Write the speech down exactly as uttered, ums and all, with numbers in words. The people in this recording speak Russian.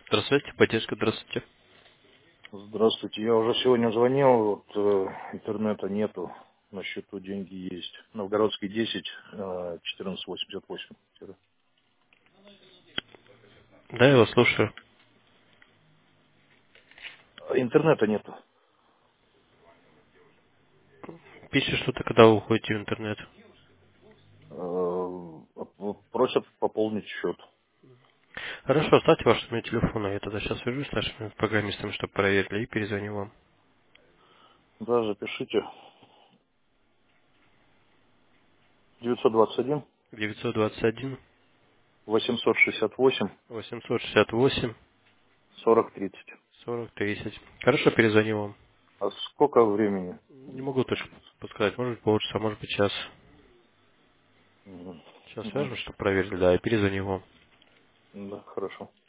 Здравствуйте, поддержка, здравствуйте. Здравствуйте. Я уже сегодня звонил, вот э, интернета нету, на счету деньги есть. Новгородский десять, э, четырнадцать восемьдесят восемь. Да, я вас слушаю. Интернета нету. Пишет что-то, когда вы уходите в интернет. Э, Просят пополнить счет. Хорошо, оставьте ваш номер телефона. Я тогда сейчас свяжусь с нашими программистами, чтобы проверили, и перезвоню вам. Да, запишите. девятьсот двадцать один девятьсот двадцать один восемьсот шестьдесят восемь восемьсот шестьдесят восемь сорок тридцать. сорок тридцать. Хорошо, перезвоню вам. А сколько времени? Не могу точно подсказать, может быть полчаса, может быть час. Мгм. Сейчас Мгм. свяжем, чтобы проверили, да, и перезвоню вам. Да, хорошо.